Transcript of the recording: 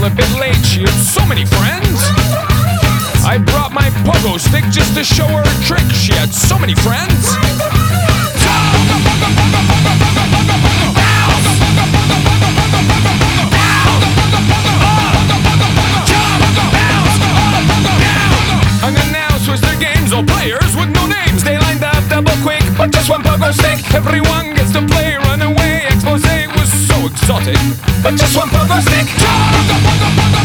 a bit late, she had so many friends. I brought my pogo stick just to show her a trick, she had so many friends. Unannounced was their games, all players with no names. They lined up double quick, but just one pogo stick. Everyone gets to play, run away. Expose was so exotic, but just one pogo stick.